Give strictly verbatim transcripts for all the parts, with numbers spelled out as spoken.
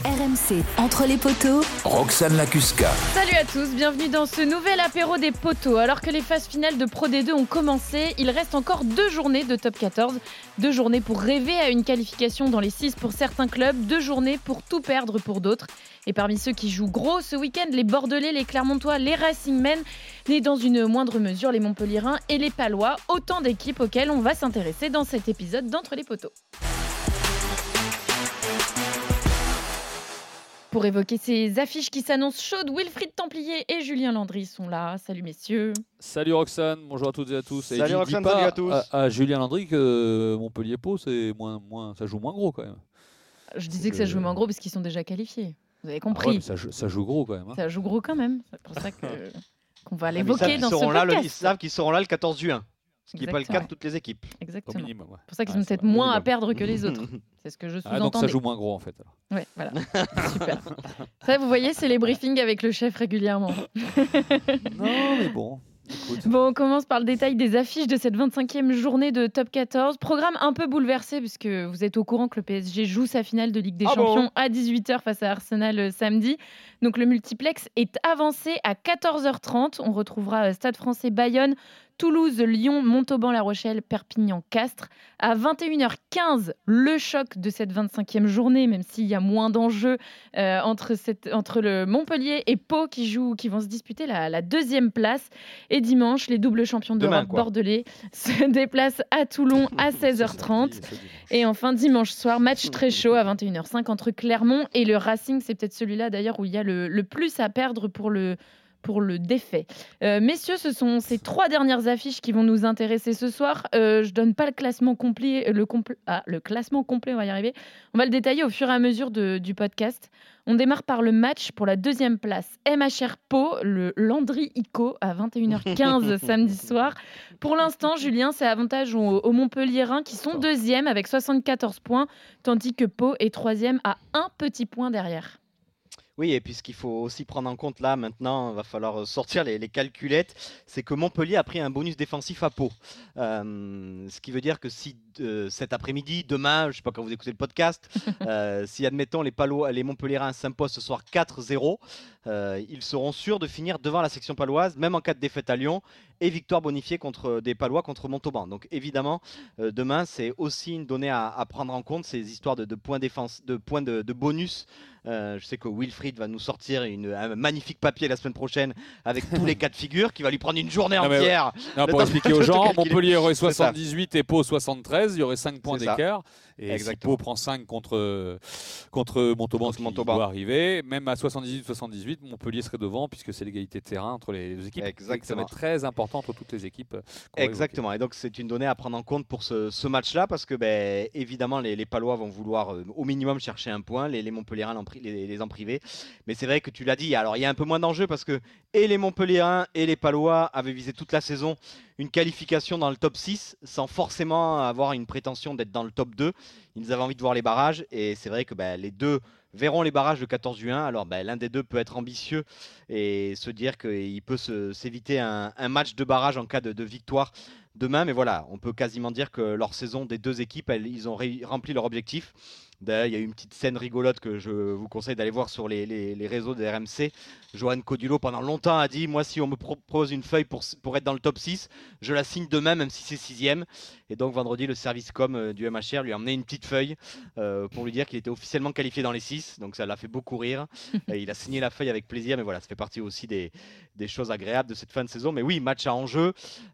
R M C, entre les poteaux, Roxane Lacusca. Salut à tous, bienvenue dans ce nouvel apéro des poteaux. Alors que les phases finales de Pro D deux ont commencé, il reste encore deux journées de Top quatorze. Deux journées pour rêver à une qualification dans les six pour certains clubs, deux journées pour tout perdre pour d'autres. Et parmi ceux qui jouent gros ce week-end, les Bordelais, les Clermontois, les Racingmen, mais dans une moindre mesure les Montpelliérains et les Palois, autant d'équipes auxquelles on va s'intéresser dans cet épisode d'Entre les poteaux. Pour évoquer ces affiches qui s'annoncent chaudes, Wilfried Templier et Julien Landry sont là. Salut messieurs. Salut Roxane, bonjour à toutes et à tous. Salut Roxane, salut à tous. À, à Julien Landry que Montpellier-Pau, c'est moins, moins, ça joue moins gros quand même. Je disais que ça joue moins gros parce qu'ils sont déjà qualifiés. Vous avez compris. Ah ouais, ça, joue, ça joue gros quand même. Hein. Ça joue gros quand même. C'est pour ça que, qu'on va Ah, l'évoquer dans ce là, podcast. le, ils savent qu'ils seront là le quatorze juin. Ce qui n'est pas le cas de toutes les équipes. Exactement. Minimum, ouais. C'est pour ça qu'ils ouais, ont peut-être vrai. moins minimum. à perdre que les autres. C'est ce que je sous-entendais. Ah, donc ça joue moins gros en fait. Alors. Ouais, voilà. Super. Ça, vous voyez, c'est les briefings avec le chef régulièrement. Non, mais bon. Écoute. Bon, on commence par le détail des affiches de cette vingt-cinquième journée de Top quatorze. Programme un peu bouleversé puisque vous êtes au courant que le P S G joue sa finale de Ligue des ah Champions bon à dix-huit heures face à Arsenal euh, samedi. Donc le multiplex est avancé à quatorze heures trente. On retrouvera euh, Stade Français Bayonne, Toulouse, Lyon, Montauban, La Rochelle, Perpignan, Castres. À vingt et une heures quinze, le choc de cette vingt-cinquième journée, même s'il y a moins d'enjeux euh, entre, cette, entre le Montpellier et Pau qui, jouent, qui vont se disputer la, la deuxième place. Et dimanche, les doubles champions Demain, d'Europe quoi. bordelais se déplacent à Toulon à seize heures trente. C'est samedi, c'est dimanche. Et enfin, dimanche soir, match très chaud à vingt et une heures cinq entre Clermont et le Racing. C'est peut-être celui-là d'ailleurs où il y a le, le plus à perdre pour le, pour le défait. Euh, messieurs, ce sont ces trois dernières affiches qui vont nous intéresser ce soir. Euh, je donne pas le classement complet, le, compl- ah, le classement complet, on va y arriver. On va le détailler au fur et à mesure de- du podcast. On démarre par le match pour la deuxième place. M H R Pau, le Landry Ico à vingt et une heures quinze samedi soir. Pour l'instant, Julien, c'est avantage aux, aux Montpelliérains qui sont deuxième avec soixante-quatorze points, tandis que Pau est troisième à un petit point derrière. Oui, et puis ce qu'il faut aussi prendre en compte là, maintenant, il va falloir sortir les, les calculettes, c'est que Montpellier a pris un bonus défensif à Pau. Euh, ce qui veut dire que si euh, cet après-midi, demain, je ne sais pas quand vous écoutez le podcast, euh, si admettons les, Palois, les Montpelliérains s'imposent ce soir quatre zéro, euh, ils seront sûrs de finir devant la section paloise, même en cas de défaite à Lyon, et victoire bonifiée contre des Palois contre Montauban. Donc évidemment, euh, demain, c'est aussi une donnée à, à prendre en compte, ces histoires de, de points, défense, de, points de, de bonus. Euh, je sais que Wilfried va nous sortir une, un magnifique papier la semaine prochaine avec tous les cas de figure qui va lui prendre une journée Non, mais entière. Non, Le pour temps expliquer de aux te gens, calculer. Montpellier aurait C'est ça. soixante-dix-huit et Pau soixante-treize, il y aurait cinq points C'est ça. d'écart. Et Exactement. si Pau prend cinq contre, contre Montauban, Contre ce qui Montauban. doit arriver, même à soixante-dix-huit soixante-dix-huit, Montpellier serait devant puisque c'est l'égalité de terrain entre les deux équipes. Exactement. Ça va être très important entre toutes les équipes. qu'on va Exactement, et donc c'est une donnée à prendre en compte pour ce, ce match-là parce que ben, évidemment les, les Palois vont vouloir euh, au minimum chercher un point, les, les Montpelliérains l'en pri- les, les en priver. Mais c'est vrai que tu l'as dit, alors il y a un peu moins d'enjeu parce que et les Montpelliérains et les Palois avaient visé toute la saison une qualification dans le top six sans forcément avoir une prétention d'être dans le top deux. Ils avaient envie de voir les barrages et c'est vrai que ben, les deux verront les barrages le quatorze juin. Alors ben, l'un des deux peut être ambitieux et se dire qu'il peut se- s'éviter un, un match de barrage en cas de, de victoire demain. Mais voilà, on peut quasiment dire que leur saison des deux équipes, elles- ils ont ré- rempli leur objectif. D'ailleurs, il y a eu une petite scène rigolote que je vous conseille d'aller voir sur les, les- les réseaux de R M C. Johan Codulot, pendant longtemps, a dit « Moi, si on me propose une feuille pour, pour être dans le top six, je la signe demain, même si c'est sixième. » Et donc, vendredi, le service com euh, du M H R lui a emmené une petite feuille euh, pour lui dire qu'il était officiellement qualifié dans les six. Donc, ça l'a fait beaucoup rire. Et il a signé la feuille avec plaisir. Mais voilà, ça fait partie aussi des, des choses agréables de cette fin de saison. Mais oui, match à enjeu.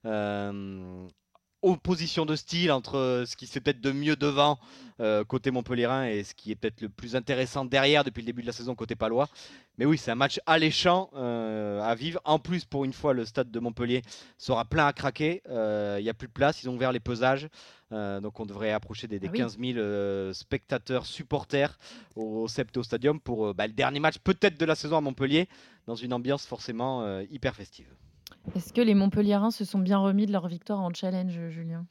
Euh, opposition de style entre ce qui se fait peut-être de mieux devant euh, côté Montpelliérain et ce qui est peut-être le plus intéressant derrière depuis le début de la saison côté palois. Mais oui, c'est un match alléchant euh, à vivre. En plus, pour une fois, le stade de Montpellier sera plein à craquer. Euh, Il n'y a plus de place, ils ont ouvert les pesages. Euh, donc on devrait approcher des, des Ah oui. quinze mille euh, spectateurs, supporters au Septo Stadium pour euh, bah, le dernier match peut-être de la saison à Montpellier, dans une ambiance forcément euh, hyper festive. Est-ce que les Montpelliérains se sont bien remis de leur victoire en challenge, Julien ?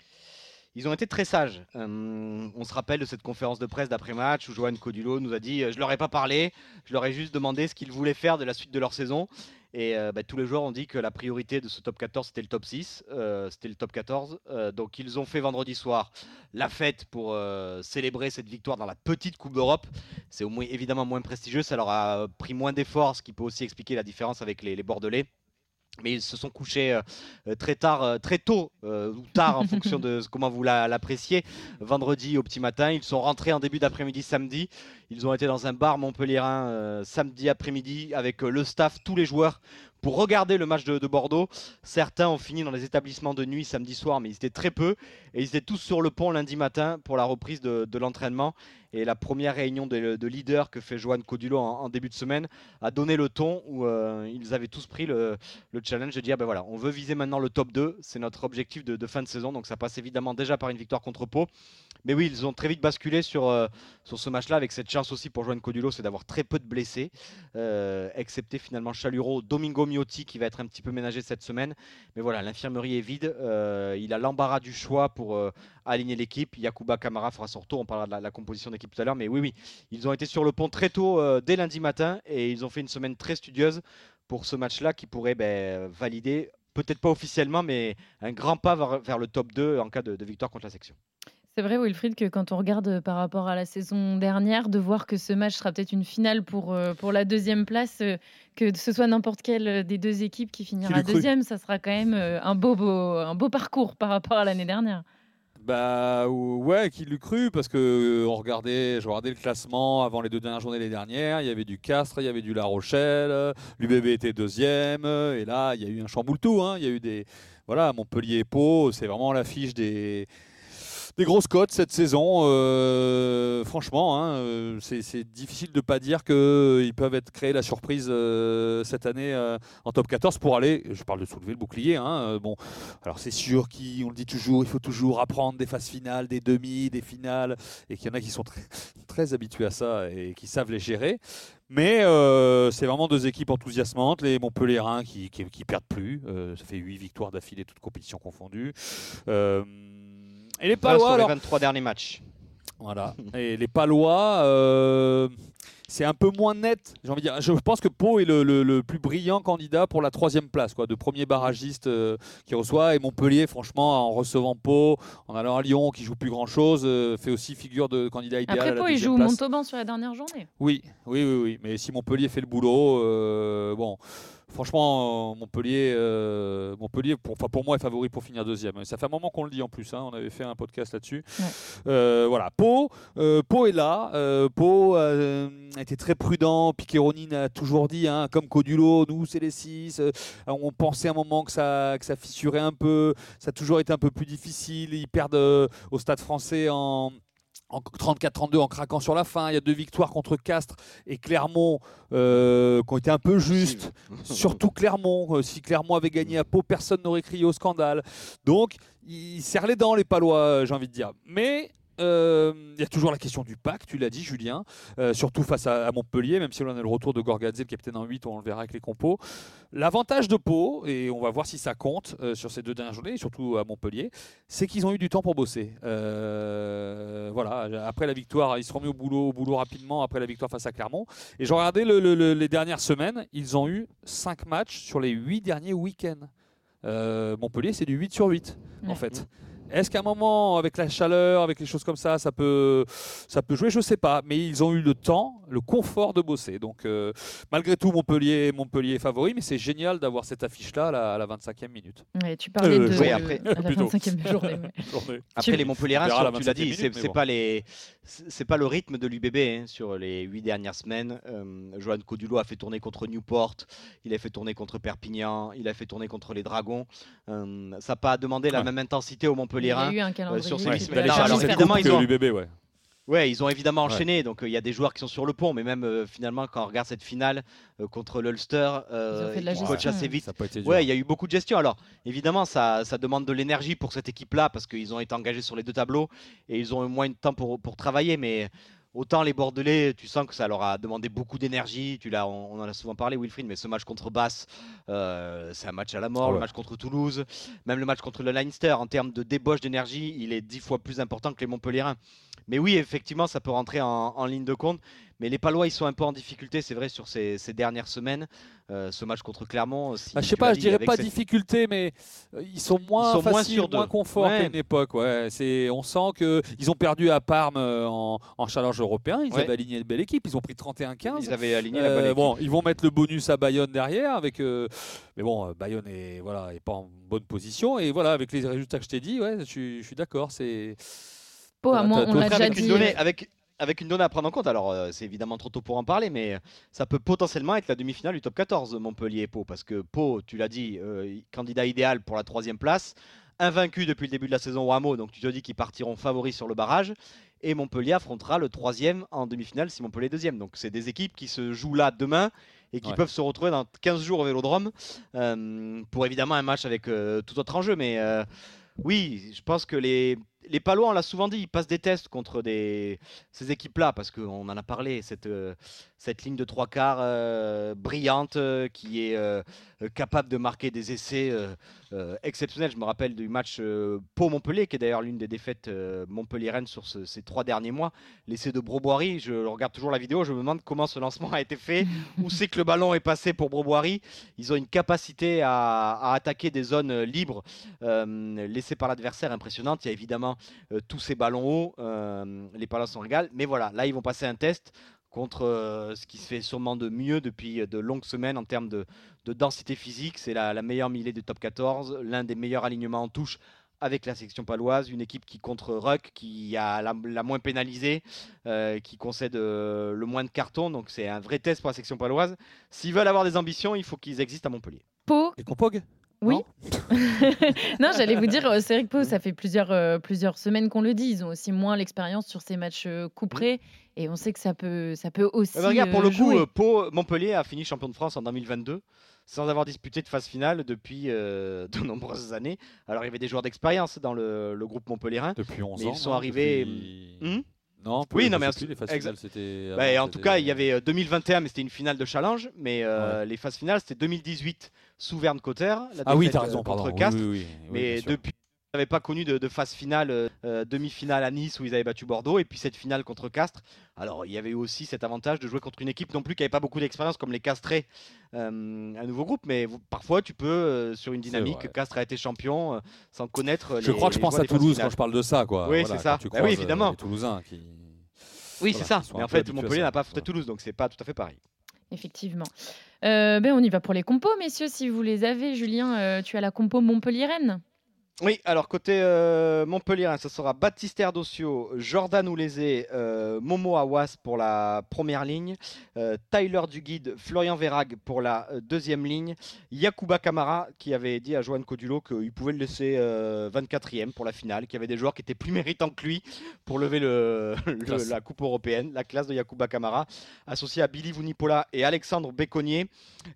Ils ont été très sages. Euh, on se rappelle de cette conférence de presse d'après-match où Johan Codulot nous a dit euh, je leur ai pas parlé, je leur ai juste demandé ce qu'ils voulaient faire de la suite de leur saison. Et euh, bah, tous les joueurs ont dit que la priorité de ce top quatorze c'était le top six, euh, c'était le top quatorze. Euh, donc ils ont fait vendredi soir la fête pour euh, célébrer cette victoire dans la petite Coupe d'Europe. C'est au moins, évidemment moins prestigieux, ça leur a pris moins d'efforts, ce qui peut aussi expliquer la différence avec les, les Bordelais. Mais ils se sont couchés euh, très tard, euh, très tôt euh, ou tard en fonction de comment vous la- l'appréciez. Vendredi au petit matin, ils sont rentrés en début d'après-midi samedi. Ils ont été dans un bar montpelliérain euh, samedi après-midi avec euh, le staff, tous les joueurs pour regarder le match de, de Bordeaux. Certains ont fini dans les établissements de nuit samedi soir, mais ils étaient très peu. Et ils étaient tous sur le pont lundi matin pour la reprise de, de l'entraînement. Et la première réunion de, de leader que fait Johan Codulot en, en début de semaine a donné le ton où euh, ils avaient tous pris le, le challenge de dire ben voilà, on veut viser maintenant le top deux, c'est notre objectif de, de fin de saison, donc ça passe évidemment déjà par une victoire contre Pau. Mais oui, ils ont très vite basculé sur, euh, sur ce match-là, avec cette chance aussi pour Johan Codulot, c'est d'avoir très peu de blessés, euh, excepté finalement Chaluro, Domingo Miotti qui va être un petit peu ménagé cette semaine. Mais voilà, l'infirmerie est vide, euh, il a l'embarras du choix pour euh, aligner l'équipe. Yakuba Kamara fera son retour, on parlera de la, la composition d'équipe tout à l'heure, mais oui, oui, ils ont été sur le pont très tôt euh, dès lundi matin et ils ont fait une semaine très studieuse pour ce match-là qui pourrait ben, valider, peut-être pas officiellement, mais un grand pas vers, vers le top deux en cas de, de victoire contre la section. C'est vrai, Wilfried, que quand on regarde euh, par rapport à la saison dernière, de voir que ce match sera peut-être une finale pour, euh, pour la deuxième place, euh, que ce soit n'importe quelle euh, des deux équipes qui finira l'eût cru? deuxième, ça sera quand même euh, un beau, beau, un beau parcours par rapport à l'année dernière. Bah ouais, qui l'eût cru, parce que euh, on regardait, je regardais le classement avant les deux dernières journées les dernières. Il y avait du Castres, il y avait du La Rochelle, euh, l'U B B était deuxième, euh, et là il y a eu un chamboule-tout. Hein, il y a eu des voilà, Montpellier et Pau, c'est vraiment l'affiche des des grosses cotes cette saison. Euh, franchement, hein, euh, c'est, c'est difficile de ne pas dire qu'ils peuvent être créés la surprise euh, cette année euh, en top quatorze pour aller, je parle de soulever le bouclier. Hein, euh, bon, alors c'est sûr qu'on le dit toujours, il faut toujours apprendre des phases finales, des demi, des finales, et qu'il y en a qui sont très, très habitués à ça et qui savent les gérer. Mais euh, c'est vraiment deux équipes enthousiasmantes. Les Montpelliérains qui, qui, qui perdent plus. Euh, ça fait huit victoires d'affilée, toutes compétitions confondues. Euh, Et les Palois, sur alors, les vingt-trois derniers matchs. Voilà. Et les Palois, euh, c'est un peu moins net. J'ai envie de dire. Je pense que Pau est le, le, le plus brillant candidat pour la troisième place, quoi, de premier barragiste euh, qui reçoit. Et Montpellier, franchement, en recevant Pau, en allant à Lyon, qui joue plus grand chose, euh, fait aussi figure de candidat idéal. Après à la Pau, il deuxième joue place. Montauban sur la dernière journée. Oui, oui, oui, oui. Mais si Montpellier fait le boulot, euh, bon. Franchement, Montpellier, euh, Montpellier pour, enfin pour moi, est favori pour finir deuxième. Ça fait un moment qu'on le dit en plus. Hein, on avait fait un podcast là-dessus. Ouais. Euh, voilà, Pau, euh, Pau est là. Euh, Pau euh, a été très prudent. Piccheroni a toujours dit, hein, comme Codulot, nous c'est les six. Euh, on pensait un moment que ça, que ça fissurait un peu. Ça a toujours été un peu plus difficile. Ils perdent euh, au Stade Français en en trente-quatre trente-deux en craquant sur la fin. Il y a deux victoires contre Castres et Clermont euh, qui ont été un peu justes. Surtout Clermont. Si Clermont avait gagné à Pau, personne n'aurait crié au scandale. Donc, ils serrent les dents, les Palois, j'ai envie de dire. Mais il euh, y a toujours la question du pack, tu l'as dit, Julien. Euh, surtout face à, à Montpellier, même si on a le retour de Gorgadze, le capitaine en huit, on le verra avec les compos. L'avantage de Pau, et on va voir si ça compte euh, sur ces deux dernières journées, surtout à Montpellier, c'est qu'ils ont eu du temps pour bosser. Euh, voilà, après la victoire, ils se sont mis au boulot, au boulot rapidement après la victoire face à Clermont. Et j'ai regardé le, le, le, les dernières semaines, ils ont eu cinq matchs sur les huit derniers week-ends. Euh, Montpellier, c'est du huit sur huit, ouais. En fait. Est-ce qu'à un moment, avec la chaleur, avec les choses comme ça, ça peut, ça peut jouer? Je ne sais pas. Mais ils ont eu le temps, le confort de bosser. Donc, euh, malgré tout, Montpellier, Montpellier est favori. Mais c'est génial d'avoir cette affiche-là à la, à la vingt-cinquième minute. Ouais, tu parlais euh, de oui, après, à la vingt-cinquième journée. Ouais. Après, tu... les Montpelliérains, tu l'as dit, minutes, c'est, c'est, bon. pas les, c'est pas le rythme de l'U B B hein, sur les huit dernières semaines. Euh, Johan Codulot a fait tourner contre Newport, il a fait tourner contre Perpignan, il a fait tourner contre les Dragons. Euh, ça n'a pas demandé la ouais. même intensité aux Montpelliérains. Il y a eu un calendrier. Sur ces ouais, huit semaines. Alors, évidemment, ils ont l'U B B, ouais. Ouais, ils ont évidemment enchaîné, ouais. donc il euh, y a des joueurs qui sont sur le pont, mais même euh, finalement quand on regarde cette finale euh, contre l'Ulster, euh, ils coachent assez vite. Ouais, il y a eu beaucoup de gestion. Alors évidemment, ça, ça demande de l'énergie pour cette équipe-là parce qu'ils ont été engagés sur les deux tableaux et ils ont eu moins de temps pour, pour travailler, mais autant les Bordelais, tu sens que ça leur a demandé beaucoup d'énergie. Tu l'as, on, on en a souvent parlé, Wilfried, mais ce match contre Basse, euh, c'est un match à la mort. Ouais. Le match contre Toulouse, même le match contre le Leinster, en termes de débauche d'énergie, il est dix fois plus important que les Montpelliérains. Mais oui, effectivement, ça peut rentrer en, en ligne de compte. Mais les Palois, ils sont un peu en difficulté, c'est vrai, sur ces, ces dernières semaines. Euh, ce match contre Clermont, si Bah, je sais tu pas, l'as je dit, dirais avec pas cette- difficulté, mais euh, ils sont moins Ils sont moins faciles, sûrs moins d'eux. confort Ouais. qu'à une époque. Ouais. C'est, on sent qu'ils ont perdu à Parme euh, en, en challenge européen. Ils Ouais. avaient aligné une belle équipe. Ils ont pris trente et un quinze. Ils avaient aligné la bonne Euh, équipe. bon, ils vont mettre le bonus à Bayonne derrière, avec. euh, mais bon, euh, Bayonne est voilà, est pas en bonne position. Et voilà, avec les résultats que je t'ai dit, ouais, je, suis- je suis d'accord. C'est. Pau, à T'as- moins, t'as- on l'a Après, déjà avec une dit. donnée, euh, avec, avec une donnée à prendre en compte, alors euh, c'est évidemment trop tôt pour en parler, mais euh, ça peut potentiellement être la demi-finale du top quatorze, Montpellier et Pau, parce que Pau, tu l'as dit, euh, candidat idéal pour la troisième place, invaincu depuis le début de la saison au Hameau, donc tu te dis qu'ils partiront favoris sur le barrage, et Montpellier affrontera le troisième en demi-finale si Montpellier est deuxième. Donc c'est des équipes qui se jouent là demain et qui Ouais. peuvent se retrouver dans quinze jours au Vélodrome euh, pour évidemment un match avec euh, tout autre enjeu, mais euh, oui, je pense que les, les Palois, on l'a souvent dit, ils passent des tests contre des, ces équipes-là, parce qu'on en a parlé, cette, euh, cette ligne de trois quarts euh, brillante euh, qui est euh, euh, capable de marquer des essais euh, euh, exceptionnels. Je me rappelle du match euh, Pau-Montpellier, qui est d'ailleurs l'une des défaites euh, montpelliéraines sur ce- ces trois derniers mois. L'essai de Broboiry, je regarde toujours la vidéo, je me demande comment ce lancement a été fait, où c'est que le ballon est passé pour Broboiry. Ils ont une capacité à, à attaquer des zones euh, libres euh, laissées par l'adversaire impressionnante. Il y a évidemment euh, tous ces ballons hauts, euh, les Palois sont régal. Mais voilà, là ils vont passer un test contre euh, ce qui se fait sûrement de mieux depuis euh, de longues semaines en termes de, de densité physique. C'est la, la meilleure mêlée du top quatorze, l'un des meilleurs alignements en touche avec la section paloise, une équipe qui contre Ruck, qui a la, la moins pénalisée, euh, qui concède euh, le moins de cartons. Donc c'est un vrai test pour la section paloise. S'ils veulent avoir des ambitions, il faut qu'ils existent à Montpellier. Pau, Et Compog oui. Non Non, j'allais vous dire, euh, c'est vrai que Pau, ça fait plusieurs, euh, plusieurs semaines qu'on le dit. Ils ont aussi moins l'expérience sur ces matchs euh, couperés. Et on sait que ça peut, ça peut aussi. Eh ben, regarde, pour euh, le coup, jouer. euh, Pau, Montpellier a fini champion de France en deux mille vingt-deux sans avoir disputé de phase finale depuis euh, de nombreuses années. Alors il y avait des joueurs d'expérience dans le, le groupe montpelliérain. Depuis onze Mais ans. ils sont non, arrivés, depuis- Hmm Non, Oui, je non, sais mais plus, en- les phases exa- finales, c'était. Bah, avant, en tout c'était- cas, il y avait euh, deux mille vingt et un, mais c'était une finale de challenge. Mais euh, les phases finales, c'était deux mille dix-huit sous Verne-Cotter. la Ah oui, défaite, t'as raison, euh, pardon. contre Oui, Castres. oui, oui, oui, Mais bien sûr. depuis, ils n'avaient pas connu de, de phase finale, euh, demi-finale à Nice où ils avaient battu Bordeaux, et puis cette finale contre Castres. Alors, il y avait eu aussi cet avantage de jouer contre une équipe non plus qui n'avait pas beaucoup d'expérience comme les Castrés, euh, un nouveau groupe. Mais vous- parfois, tu peux, euh, sur une C'est dynamique, vrai. Castres a été champion euh, sans connaître. Je les- crois que je les pense joies à des phases Toulouse finales. quand je parle de ça, quoi. Oui, Voilà, c'est ça. quand tu Bah oui, croises, euh, évidemment. les Toulousains qui. Oui, Voilà, c'est ça. ils sont Mais un en peu fait, habitués à Montpellier ça. n'a pas affronté Voilà. Toulouse, donc c'est pas tout à fait pareil. Effectivement. Euh, ben, on y va pour les compos, messieurs, si vous les avez. Julien, euh, tu as la compo Montpellier-Rennes. Oui, alors côté euh, Montpellier, ça sera Baptiste Erdocio, Jordan Oulezé, euh, Momo Awas pour la première ligne, euh, Tyler Duguid, Florian Verrag pour la euh, deuxième ligne, Yacouba Camara qui avait dit à Johan Codulo qu'il pouvait le laisser euh, vingt-quatrième pour la finale, qu'il y avait des joueurs qui étaient plus méritants que lui pour lever le, le- Classe. la coupe européenne, la classe de Yacouba Camara, associé à Billy Vunipola et Alexandre Béconnier.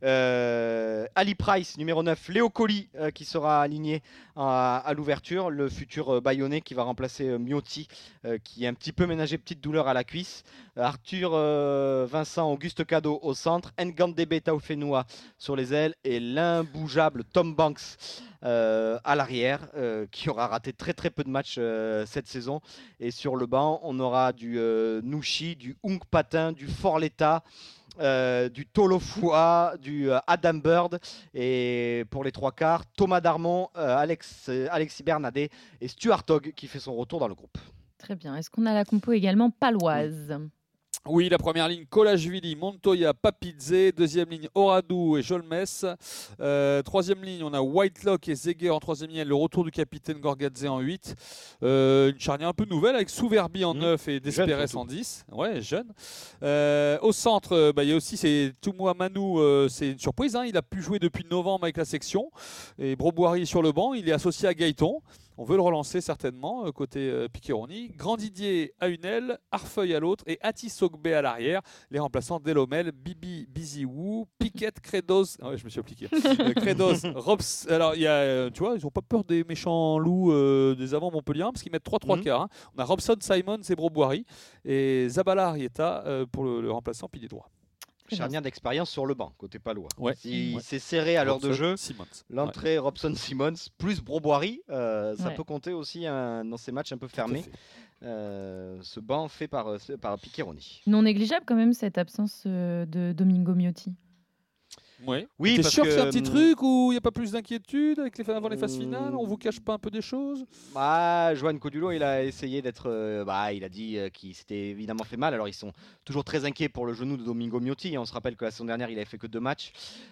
Euh, Ali Price, numéro neuf, Léo Colli euh, qui sera aligné à, à l'ouverture, le futur euh, Bayonnais qui va remplacer euh, Miotti euh, qui est un petit peu ménagé, petite douleur à la cuisse. Euh, Arthur euh, Vincent Auguste Cadeau au centre, Ngandebe Taofenua sur les ailes et l'imbougeable Tom Banks euh, à l'arrière euh, qui aura raté très très peu de matchs euh, cette saison. Et sur le banc, on aura du euh, Nouchi, du Hung Patin, du Forletta. Euh, du Tolofua, du euh, Adam Bird et pour les trois quarts, Thomas Darmon, euh, Alex, euh, Alexis Bernadet et Stuart Hogg qui fait son retour dans le groupe. Très bien. Est-ce qu'on a la compo également paloise? Oui, la première ligne, Kolashvili, Montoya, Papidze. Deuxième ligne, Oradou et Jolmes. Euh, troisième ligne, on a Whitelock et Zeger en troisième ligne. Le retour du capitaine Gorgadze en huit. Euh, une charnière un peu nouvelle avec Souverbi en Mmh. neuf et Desperes surtout. en dix. Ouais, jeune. Euh, au centre, euh, bah, il y a aussi c'est Toumouamanou, euh, c'est une surprise. Hein, il a pu jouer depuis novembre avec la section. Et Broboiry sur le banc, il est associé à Gaëton. On veut le relancer certainement, euh, côté euh, Piccheroni. Grandidier à une aile, Arfeuil à l'autre et Ati Sogbe à l'arrière. Les remplaçants Delomel, Bibi, Biziou, Piquet, Credos. Ah ouais, je me suis appliqué. Euh, Credos, Robs. Alors, il y a, euh, tu vois, ils n'ont pas peur des méchants loups euh, des avants Montpellier parce qu'ils mettent trois trois Mhm. quarts. Hein. On a Robson, Simon, Zebro Boiry et Zabala Arrieta euh, pour le, le remplaçant pilier droit. Charnière d'expérience sur le banc, côté palois. Ouais. Si Ouais. c'est serré à l'heure de Robson, jeu, Simons. l'entrée Robson-Simmons plus Broboiry, euh, ça Ouais. peut compter aussi un- dans ces matchs un peu Ouais, tout à fermés. fait. Euh, ce banc fait par, euh, par Piccheroni. Non négligeable quand même cette absence euh, de Domingo Miotti. Ouais. Oui, T'es parce sûr que, que, c'est un petit hum, truc où il n'y a pas plus d'inquiétude avec les, avant les phases finales? On hum, vous cache pas un peu des choses? Bah, Joan Codulo, il a essayé d'être. euh, bah, il a dit euh, qu'il s'était évidemment fait mal. Alors, ils sont toujours très inquiets pour le genou de Domingo Miotti. On se rappelle que la saison dernière, il avait fait que deux matchs.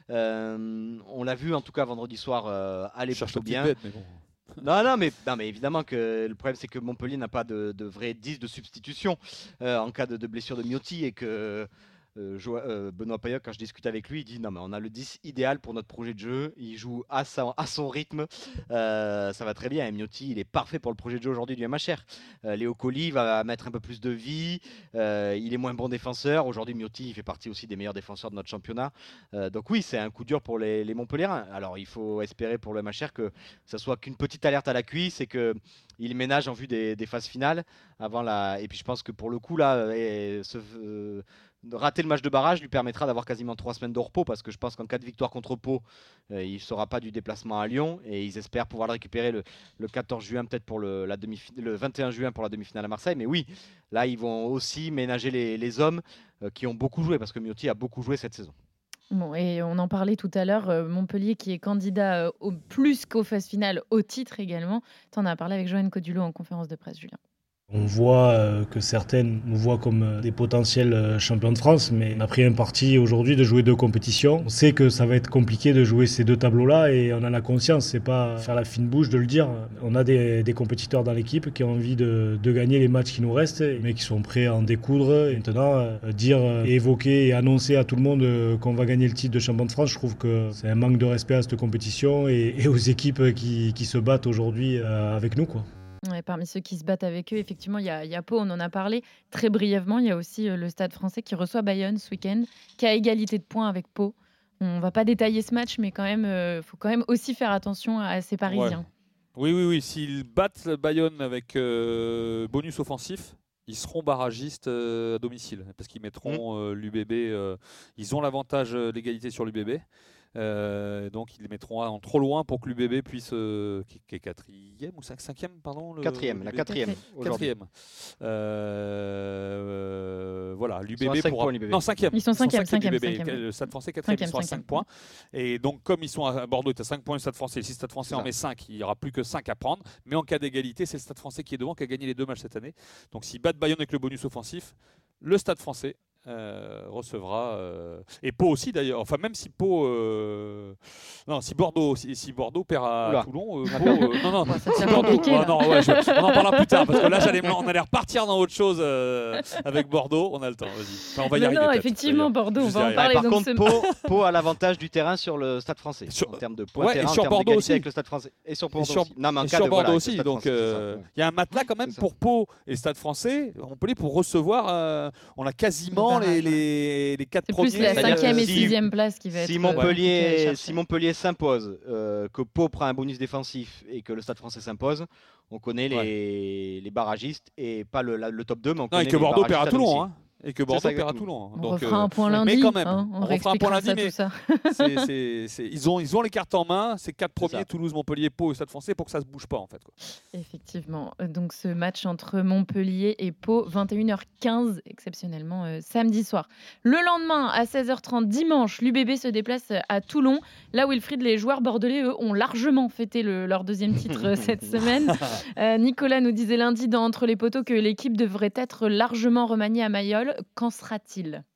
Euh, on l'a vu en tout cas vendredi soir euh, aller Je cherche plutôt la petite bien. bête, mais bon. Non, non, mais, non, mais évidemment que le problème, c'est que Montpellier n'a pas de, de vrai dix de substitution euh, en cas de, de blessure de Miotti et que. Euh, Jo- euh, Benoît Payoc, quand je discute avec lui, il dit non mais on a le dix idéal pour notre projet de jeu, il joue à, sa- à son rythme, Euh, ça va très bien. Et Miotti, il est parfait pour le projet de jeu aujourd'hui du M H R. Euh, Léo Colli va mettre un peu plus de vie, euh, il est moins bon défenseur. Aujourd'hui, Miotti, il fait partie aussi des meilleurs défenseurs de notre championnat. Euh, donc oui, c'est un coup dur pour les, les Montpelliérains. Alors il faut espérer pour le M H R que ça soit qu'une petite alerte à la cuisse et que il ménage en vue des, des phases finales avant la. Et puis je pense que pour le coup là, euh, ce, euh, de rater le match de barrage lui permettra d'avoir quasiment trois semaines de repos parce que je pense qu'en cas de victoire contre Pau, euh, il ne sera pas du déplacement à Lyon et ils espèrent pouvoir le récupérer le, le quatorze juin, peut-être pour le, la demi le vingt et un juin pour la demi-finale à Marseille. Mais oui, là ils vont aussi ménager les, les hommes euh, qui ont beaucoup joué parce que Miotti a beaucoup joué cette saison. Bon, et on en parlait tout à l'heure, euh, Montpellier qui est candidat euh, au, plus qu'aux phases finales, au titre également. Tu en as parlé avec Johan Codulo en conférence de presse, Julien. On voit euh, que certaines nous voient comme euh, des potentiels euh, champions de France, mais on a pris un parti aujourd'hui de jouer deux compétitions. On sait que ça va être compliqué de jouer ces deux tableaux-là et on en a conscience, c'est pas faire la fine bouche de le dire. On a des, des compétiteurs dans l'équipe qui ont envie de, de gagner les matchs qui nous restent, mais qui sont prêts à en découdre. Et maintenant, euh, dire euh, et évoquer et annoncer à tout le monde euh, qu'on va gagner le titre de champion de France, je trouve que c'est un manque de respect à cette compétition et, et aux équipes qui, qui se battent aujourd'hui euh, avec nous, quoi. Ouais, parmi ceux qui se battent avec eux, effectivement, il y, a- il y a Pau, on en a parlé très brièvement. Il y a aussi euh, le Stade français qui reçoit Bayonne ce week-end, qui a égalité de points avec Pau. On va pas détailler ce match, mais quand même, euh, faut quand même aussi faire attention à ces Parisiens. Oui, oui, oui. S'ils battent le Bayonne avec euh, bonus offensif, ils seront barragistes euh, à domicile parce qu'ils mettront euh, l'U B B. euh, ils ont l'avantage euh, d'égalité sur l'U B B. Euh, donc ils les mettront en trop loin pour que l'U B B puisse, euh, qui, qui est quatrième ou cinq, cinquième, pardon, le, Quatrième, la l'U B B? quatrième. aujourd'hui. Quatrième. Euh, voilà, l'U B Ils sont à B cinq pourra. points, l'U B B. Non, cinquième. Ils sont cinquième, cinquième, l'U B B. cinquième. Le Stade Français quatrième, ils sont à Cinquième, cinq points. Et donc comme ils sont à Bordeaux, est à cinq points le Stade Français. Si le Stade Français C'est en ça. met cinq, il n'y aura plus que cinq à prendre. Mais en cas d'égalité, c'est le Stade Français qui est devant, qui a gagné les deux matchs cette année. Donc s'ils battent Bayonne avec le bonus offensif, le Stade Français euh, recevra euh, et Pau aussi d'ailleurs. Enfin même si Pau, euh, non, si Bordeaux, si, si Bordeaux perd à Oula. Toulon, euh, Pau, euh, non, non, Bon, ça si devient Bordeaux- compliqué, ouais, là. non, ouais, je- on en parlera plus tard parce que là, j'allais, on allait repartir dans autre chose euh, avec Bordeaux. On a le temps, vas-y. Enfin, on va y Non, arriver. non, peut-être, effectivement, d'ailleurs. Bordeaux, on Juste va en derrière. parler. Par donc contre, ce- Pau, Pau a l'avantage du terrain sur le Stade français Sur- en termes de points Ouais, terrain, et en sur termes Bordeaux d'égalité aussi. avec le Stade français et sur Bordeaux sur- aussi. Non, mais en Et cas sur de, Bordeaux voilà, avec le aussi, Stade donc français, c'est ça, euh, ouais. il y a un matelas quand même C'est ça. pour Pau et le Stade Français, Montpellier pour recevoir. euh, on a quasiment Le les, barrage, les, les quatre C'est premiers. plus la C'est-à-dire cinquième et si- sixième place qui va être Si euh, compliquée à aller Montpellier, chercher. si Montpellier s'impose, euh, que Pau prend un bonus défensif et que le Stade français s'impose, on connaît les, les barragistes et pas le, la- le top deux, mais on Non, connaît et que les Bordeaux perd à barragistes Toulon. domicile. Hein. Et que Bordeaux ça, perd à exactement. Toulon. On Donc, refera euh, un point mais lundi. quand même, hein, on on refera un point réexpliquera lundi, ça, mais- tout ça. c'est- c'est- c'est- ils, ont, ils ont les cartes en main, ces quatre C'est premiers, ça. Toulouse, Montpellier, Pau et Stade Français, pour que ça se bouge pas en fait. Quoi. Effectivement. Euh, Donc ce match entre Montpellier et Pau, vingt et une heures quinze, exceptionnellement euh, samedi soir. Le lendemain, à seize heures trente, dimanche, l'U B B se déplace à Toulon. Là, Wilfried, les joueurs bordelais, eux, ont largement fêté le- leur deuxième titre euh, cette semaine. Euh, Nicolas nous disait lundi dans Entre les poteaux que l'équipe devrait être largement remaniée à Mayol. Qu'en sera-t-il ?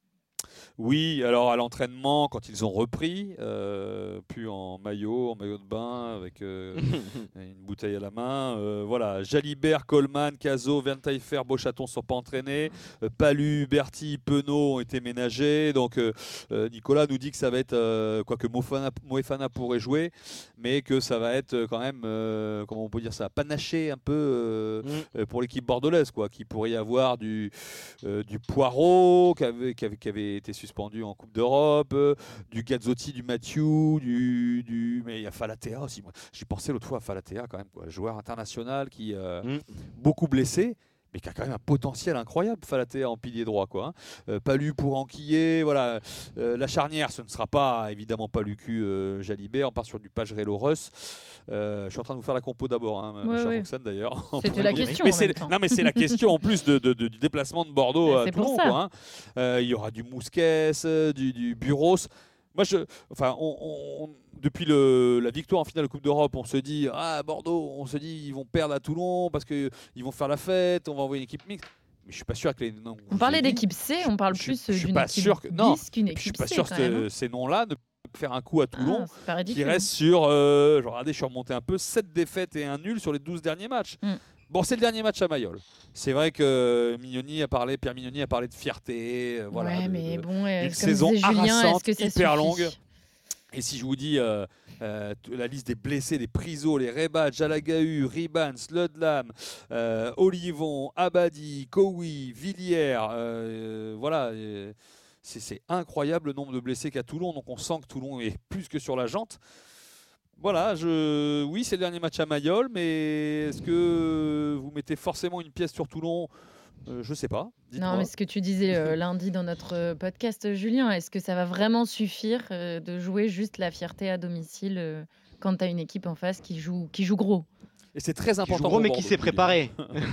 Oui, alors à l'entraînement, quand ils ont repris, euh, plus en maillot, en maillot de bain, avec euh, une bouteille à la main. Euh, voilà, Jalibert, Coleman, Cazot, Ventayfer, Beauchaton ne sont pas entraînés. Euh, Palu, Berti, Penaud ont été ménagés. Donc euh, euh, Nicolas nous dit que ça va être, euh, quoique Mofana, Moefana pourrait jouer, mais que ça va être quand même, euh, comment on peut dire ça, panaché un peu euh, mm. pour l'équipe bordelaise, quoi, qui pourrait y avoir du, euh, du Poirot qui avait, qui avait, qui avait été suspendu en Coupe d'Europe, euh, du Gazzotti, du Mathieu, du, du... mais il y a Falatea aussi. Moi, j'y pensais l'autre fois à Falatea quand même, quoi, joueur international qui euh, mm. beaucoup blessé, mais qui a quand même un potentiel incroyable, Falatea en pilier droit, quoi. Hein. Euh, Palu pour enquiller, voilà. Euh, la charnière, ce ne sera pas évidemment pas Lucu euh, Jalibert, on part sur du Pagerello Russ. Euh, je suis en train de vous faire la compo d'abord, hein, ouais, ouais. Roxane, d'ailleurs. C'était la question. Mais en même temps. Non, mais c'est la question en plus de, de, de, du déplacement de Bordeaux à Toulon. Quoi, hein. euh, il y aura du Mousquet, du, du Buros. Moi, je, enfin, on, on, depuis le, la victoire en finale de Coupe d'Europe, on se dit ah Bordeaux, on se dit ils vont perdre à Toulon parce que ils vont faire la fête, on va envoyer une équipe mixte. Mais je suis pas sûr que les noms. On parlait d'équipe C, on parle je, plus d'une équipe que, non, bis qu'une équipe C. Je suis pas sûr C, que ces noms-là ne faire un coup à Toulon ah, qui reste sur, euh, regardez, je suis remonté un peu, sept défaites et un nul sur les douze derniers matchs. Mm. Bon, c'est le dernier match à Mayol. C'est vrai que Mignoni a parlé, Pierre Mignoni a parlé de fierté, euh, voilà, ouais, de, mais de, bon, euh, une saison Julien, harassante, que ça hyper suffit longue. Et si je vous dis euh, euh, la liste des blessés, des Priso, les Rebat, Jalagahu, Ribans, Ludlam, euh, Olivon, Abadi, Kowi, Villiers, euh, voilà. Euh, c'est incroyable le nombre de blessés qu'a Toulon. Donc on sent que Toulon est plus que sur la jante. Voilà, je... oui, c'est le dernier match à Mayol, mais est-ce que vous mettez forcément une pièce sur Toulon ? euh, Je ne sais pas. Non, mais ce que tu disais euh, lundi dans notre podcast, Julien, est-ce que ça va vraiment suffire euh, de jouer juste la fierté à domicile euh, quand tu as une équipe en face qui joue, qui joue gros ? Et c'est très important. Qui joue gros, mais qui s'est préparé.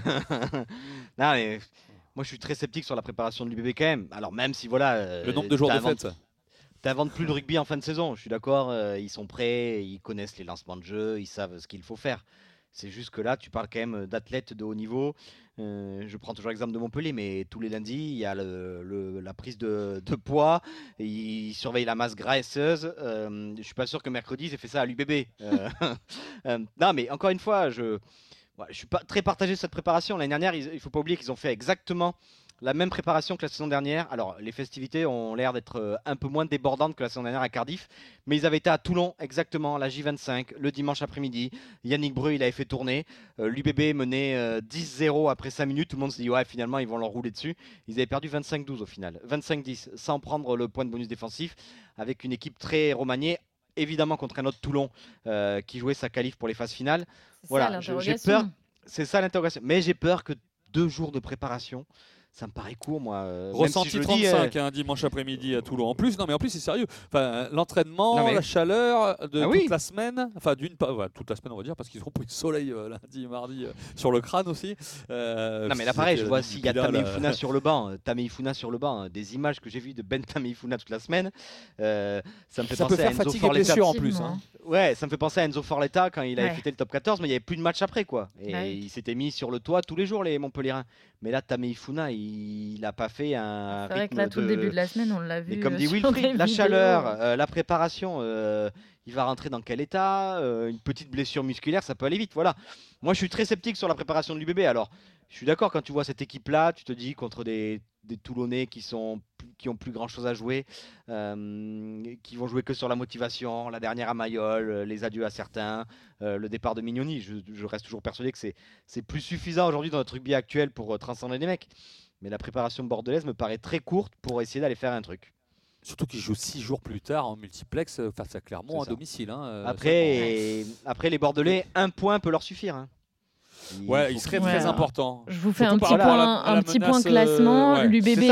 Non, mais moi, je suis très sceptique sur la préparation de l'U B B quand même. Alors, même si, voilà. Euh, le nombre de jours de fête, ça. T'inventes plus de rugby en fin de saison, je suis d'accord, euh, ils sont prêts, ils connaissent les lancements de jeu, ils savent ce qu'il faut faire. C'est juste que là, tu parles quand même d'athlètes de haut niveau. Euh, je prends toujours l'exemple de Montpellier, mais tous les lundis, il y a le, le, la prise de, de poids, ils surveillent la masse graisseuse. Euh, je suis pas sûr que mercredi, ils aient fait ça à l'U B B. Euh, euh, non, mais encore une fois, je, ouais, je suis pas très partagé sur cette préparation. L'année dernière, il, il faut pas oublier qu'ils ont fait exactement la même préparation que la saison dernière. Alors, les festivités ont l'air d'être un peu moins débordantes que la saison dernière à Cardiff, mais ils avaient été à Toulon exactement, la J vingt-cinq, le dimanche après-midi. Yannick Breu, il avait fait tourner. Euh, L'U B B menait euh, dix zéro après cinq minutes. Tout le monde se dit, ouais, finalement, ils vont leur rouler dessus. Ils avaient perdu vingt-cinq douze au final, vingt-cinq dix, sans prendre le point de bonus défensif, avec une équipe très remaniée. Évidemment, contre un autre Toulon euh, qui jouait sa qualif pour les phases finales. Voilà, j'ai peur. C'est ça l'interrogation. Mais j'ai peur que deux jours de préparation. Ça me paraît court, moi. Euh, Ressenti si trente-cinq, dis, euh... hein, dimanche après-midi à Toulon. En plus, non, mais en plus, c'est sérieux. Enfin, l'entraînement, mais... la chaleur de ah, toute oui. la semaine. Enfin, d'une part, ouais, toute la semaine, on va dire, parce qu'ils ont pris le soleil euh, lundi et mardi euh, sur le crâne aussi. Euh, non, mais là, pareil, je vois s'il y a Tameifuna la... sur le banc. Tameifuna sur le banc. Des images que j'ai vues de Ben Tameifuna toute la semaine. Euh, ça me fait ça penser peut faire à Enzo fatigue Forletta. Et blessure en plus. Hein. Ouais, ça me fait penser à Enzo Forletta quand il avait ouais. fêté le top quatorze, mais il n'y avait plus de match après, quoi. Et ouais. il s'était mis sur le toit tous les jours, les Montpelliérains. Mais là, Tameifuna, il n'a pas fait un. C'est vrai que là, tout de... le début de la semaine, on l'a vu. Mais comme dit Wilfried, la chaleur, euh, la préparation, euh, il va rentrer dans quel état euh, une petite blessure musculaire, ça peut aller vite. Voilà. Moi, je suis très sceptique sur la préparation de l'U B B. Alors, je suis d'accord, quand tu vois cette équipe-là, tu te dis contre des, des Toulonnais qui sont qui ont plus grand-chose à jouer, euh, qui vont jouer que sur la motivation, la dernière à Mayol, les adieux à certains, euh, le départ de Mignoni. Je, je reste toujours persuadé que c'est plus suffisant aujourd'hui dans notre rugby actuel pour euh, transcender les mecs. Mais la préparation bordelaise me paraît très courte pour essayer d'aller faire un truc. Surtout qu'ils jouent six jours plus tard en multiplex face à Clermont à domicile. Hein, euh, après, et... après, les Bordelais, un point peut leur suffire. Hein. Il ouais, il serait très ouais. important. Je vous fais Surtout un petit point, la, un petit point classement. Euh, ouais. L'U B B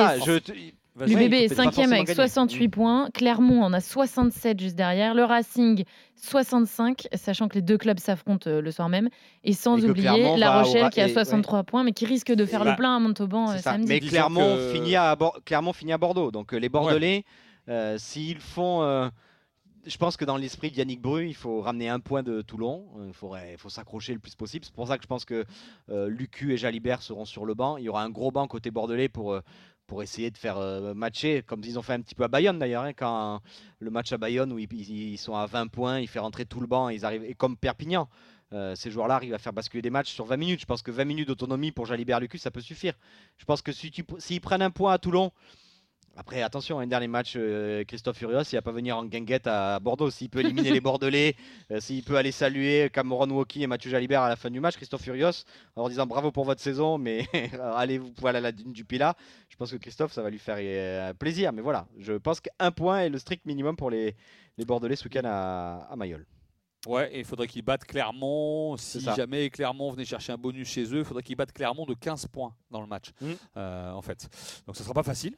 est cinquième avec soixante-huit points. Clermont en a soixante-sept juste derrière. Le Racing, soixante-cinq, sachant que les deux clubs s'affrontent le soir même. Et sans et oublier La Rochelle qui a soixante-trois ouais. points, mais qui risque de faire et le bah, plein à Montauban samedi. Mais Clermont, que... finit à Clermont finit à Bordeaux. Donc les Bordelais, ouais. euh, s'ils font... Euh, je pense que dans l'esprit de Yannick Breu, il faut ramener un point de Toulon. Il faut, il faut s'accrocher le plus possible. C'est pour ça que je pense que euh, Lucu et Jalibert seront sur le banc. Il y aura un gros banc côté bordelais pour, pour essayer de faire euh, matcher, comme ils ont fait un petit peu à Bayonne d'ailleurs, hein, quand le match à Bayonne où ils, ils sont à vingt points, ils font rentrer tout le banc, ils arrivent, et comme Perpignan, euh, ces joueurs-là arrivent à faire basculer des matchs sur vingt minutes. Je pense que vingt minutes d'autonomie pour Jalibert Lucas, ça peut suffire. Je pense que si tu, s'ils prennent un point à Toulon, après attention, un dernier match, euh, Christophe Furios, il va pas venir en guinguette à Bordeaux. S'il peut éliminer les Bordelais, euh, s'il peut aller saluer Cameron Woki et Mathieu Jalibert à la fin du match, Christophe Furios, en leur disant bravo pour votre saison, mais allez, vous pouvez aller à la dune du Pilat. Je pense que Christophe, ça va lui faire euh, plaisir. Mais voilà, je pense qu'un point est le strict minimum pour les, les Bordelais ce week-end à, à Mayol. Ouais, et il faudrait qu'ils battent Clermont. Si jamais Clermont venait chercher un bonus chez eux, il faudrait qu'ils battent Clermont de quinze points dans le match, mmh. euh, en fait. Donc ce ne sera pas facile.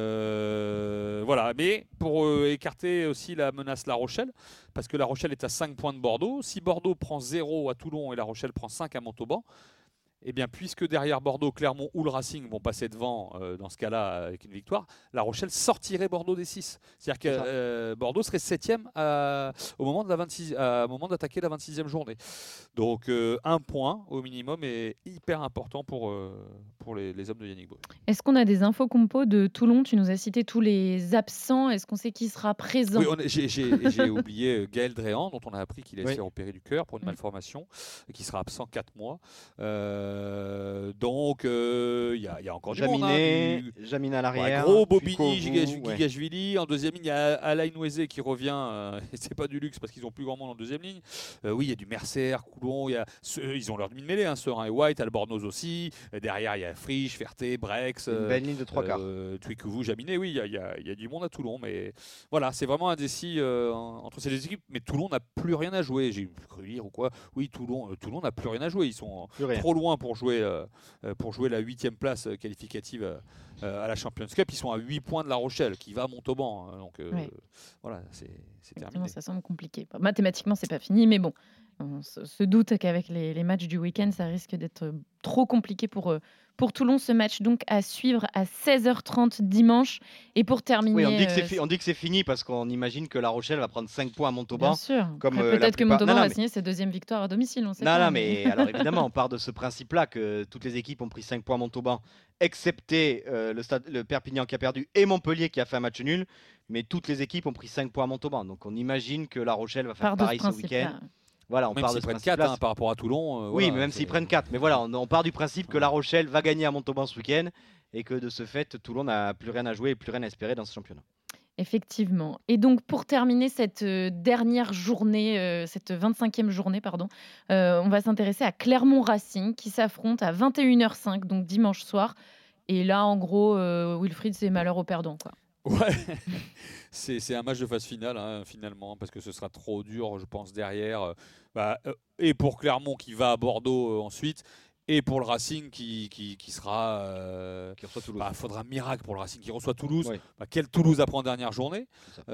Euh, voilà, mais pour euh, écarter aussi la menace La Rochelle, parce que La Rochelle est à cinq points de Bordeaux. Si Bordeaux prend zéro à Toulon et La Rochelle prend cinq à Montauban, eh bien, puisque derrière Bordeaux, Clermont ou le Racing vont passer devant, euh, dans ce cas-là, avec une victoire, La Rochelle sortirait Bordeaux des six. C'est-à-dire que euh, Bordeaux serait septième à, au moment de la vingt-six, à, au moment d'attaquer la vingt-sixième journée. Donc, euh, un point au minimum est hyper important pour, euh, pour les, les hommes de Yannick Boué. Est-ce qu'on a des infos compo de Toulon? Tu nous as cité tous les absents. Est-ce qu'on sait qui sera présent? Oui, on a, j'ai, j'ai, j'ai oublié Gaël Dréan, dont on a appris qu'il allait oui. se faire opérer du cœur pour une malformation, et qui sera absent quatre mois. Euh, Euh, donc, il euh, y, y a encore Jaminet, du monde. Hein, du... Jamina à l'arrière. Ouais, gros Bobigny, Gigashvili. Ouais. En deuxième ligne, il y a Alain Nouezé qui revient. Euh, c'est pas du luxe parce qu'ils n'ont plus grand monde en deuxième ligne. Euh, oui, il y a du Mercer, Coulon. Y a, euh, ils ont leur demi-mêlée, hein, Serein et White, Albornoz aussi. Et derrière, il y a Frisch, Ferté, Brex. Une belle ligne de trois quarts. Euh, Twikouvou, Jaminet. Oui, il y, y, y a du monde à Toulon. Mais voilà, c'est vraiment un déci euh, entre ces deux équipes. Mais Toulon n'a plus rien à jouer. J'ai cru lire ou quoi. Oui, Toulon, euh, Toulon n'a plus rien à jouer. Ils sont trop loin pour jouer, euh, pour jouer la huitième place qualificative euh, à la Champions Cup. Ils sont à huit points de La Rochelle, qui va à Montauban. Hein, donc euh, ouais. voilà, c'est, c'est terminé. Ça semble compliqué. Mathématiquement, c'est pas fini, mais bon, on se doute qu'avec les, les matchs du week-end, ça risque d'être trop compliqué pour, pour Toulon. Ce match donc à suivre à seize heures trente dimanche. Et pour terminer... Oui, on dit que c'est, fi- on dit que c'est fini parce qu'on imagine que La Rochelle va prendre cinq points à Montauban. Bien sûr. Comme, Après, euh, peut-être que plupart... Montauban non, non, va mais... signer sa deuxième victoire à domicile. On sait non, pas, non, mais, mais alors évidemment, on part de ce principe-là que toutes les équipes ont pris cinq points à Montauban, excepté euh, le, stade, le Perpignan qui a perdu et Montpellier qui a fait un match nul. Mais toutes les équipes ont pris cinq points à Montauban. Donc on imagine que La Rochelle va faire part pareil ce, ce week-end. Voilà, on même part s'ils de prennent quatre hein, par rapport à Toulon. Euh, oui, voilà, mais même c'est... s'ils prennent quatre. Mais voilà, on, on part du principe que La Rochelle va gagner à Montauban ce week-end et que de ce fait, Toulon n'a plus rien à jouer et plus rien à espérer dans ce championnat. Effectivement. Et donc, pour terminer cette euh, dernière journée, euh, cette vingt-cinquième journée, pardon, euh, on va s'intéresser à Clermont Racing qui s'affronte à vingt et une heures cinq, donc dimanche soir. Et là, en gros, euh, Wilfried, c'est malheur au perdant, quoi. Ouais, c'est, c'est un match de phase finale hein, finalement, parce que ce sera trop dur, je pense, derrière. Bah, euh, et pour Clermont qui va à Bordeaux euh, ensuite, et pour le Racing qui, qui, qui sera... Euh, qui reçoit Toulouse. Bah, faudra un miracle pour le Racing qui reçoit Toulouse. Oui. Bah, quel Toulouse apprend en dernière journée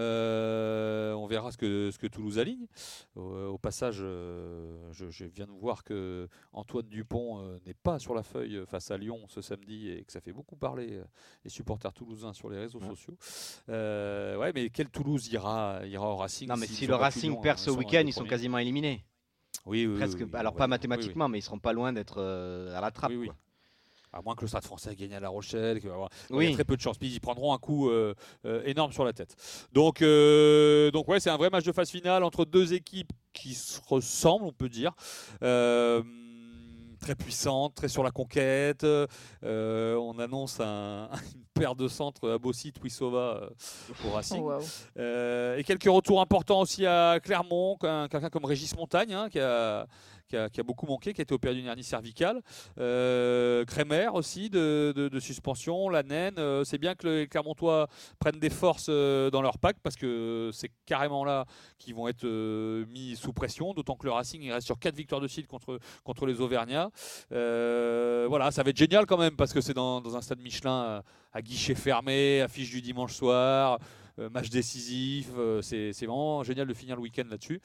euh, on verra ce que, ce que Toulouse aligne. Euh, au passage, euh, je, je viens de voir que Antoine Dupont euh, n'est pas sur la feuille face à Lyon ce samedi et que ça fait beaucoup parler euh, les supporters toulousains sur les réseaux ouais. sociaux. Euh, ouais, mais quel Toulouse ira, ira au Racing? Non, mais si le Racing Lyon, perd ce week-end, ils sont quasiment éliminés. Oui, oui, presque. Oui, oui, alors ouais, pas mathématiquement, oui, oui. mais ils seront pas loin d'être euh, à la trappe. Oui, oui. Quoi. À moins que le Stade Français gagne à La Rochelle, que, voilà. oui. Il y a très peu de chances. Puis ils prendront un coup euh, euh, énorme sur la tête. Donc, euh, donc ouais, c'est un vrai match de phase finale entre deux équipes qui se ressemblent, on peut dire. Euh, très puissante, très sur la conquête. Euh, on annonce un, une paire de centres à Bossit, Twissova euh, pour Racing. Oh, wow. euh, et quelques retours importants aussi à Clermont, quelqu'un comme Régis Montagne hein, qui, a, qui, a, qui a beaucoup manqué, qui a été opéré d'une hernie cervicale. Euh, Crémer aussi de, de, de suspension, la naine. Euh, c'est bien que les Clermontois prennent des forces euh, dans leur pack parce que c'est carrément là qu'ils vont être euh, mis sous pression, d'autant que le Racing il reste sur quatre victoires de suite contre, contre les Auvergnats. Euh, voilà, ça va être génial quand même parce que c'est dans, dans un stade Michelin à, à guichet fermé, affiche du dimanche soir, euh, match décisif. Euh, c'est, c'est vraiment génial de finir le week-end là-dessus.